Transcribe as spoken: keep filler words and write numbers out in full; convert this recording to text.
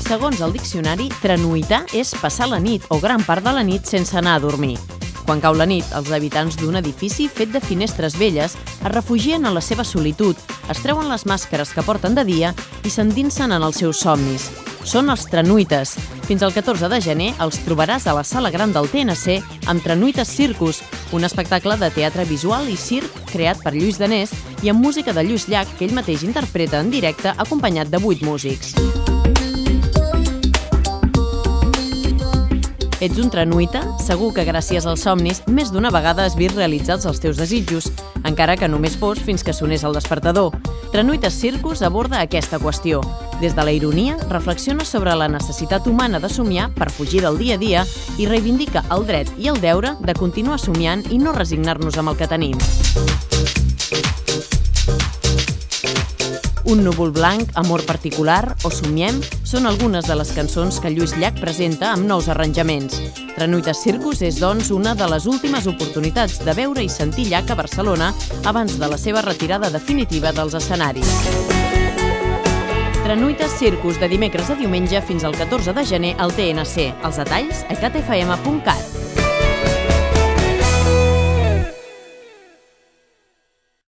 segons el diccionari, trenuitar és passar la nit o gran part de la nit sense anar a dormir. Quan cau la nit, els habitants d'un edifici fet de finestres velles es refugien en la seva solitud, es treuen les màscares que porten de dia i s'endinsen en els seus somnis. Són els trenuites. Fins al catorze de gener els trobaràs a la Sala Gran del T N C amb Trenuites Circus, un espectacle de teatre visual i circ creat per Lluís Danés i amb música de Lluís Llach, que ell mateix interpreta en directe acompanyat de vuit músics. Ets un trenuita? Segur que gràcies als somnis més d'una vegada has vist realitzats els teus desitjos, encara que només fos fins que sonés el despertador. Trenuites Circus aborda aquesta qüestió. Des de la ironia, reflexiona sobre la necessitat humana de somiar per fugir del dia a dia i reivindica el dret i el deure de continuar somiant i no resignar-nos amb el que tenim. Un núvol blanc, Amor particular o Somiem són algunes de les cançons que Lluís Llach presenta amb nous arranjaments. Trenuites Circus és, doncs, una de les últimes oportunitats de veure i sentir Llach a Barcelona abans de la seva retirada definitiva dels escenaris. Trenuites Circus, de dimecres a diumenge fins al catorze de gener al T N C. Els detalls a cat f m punt cat.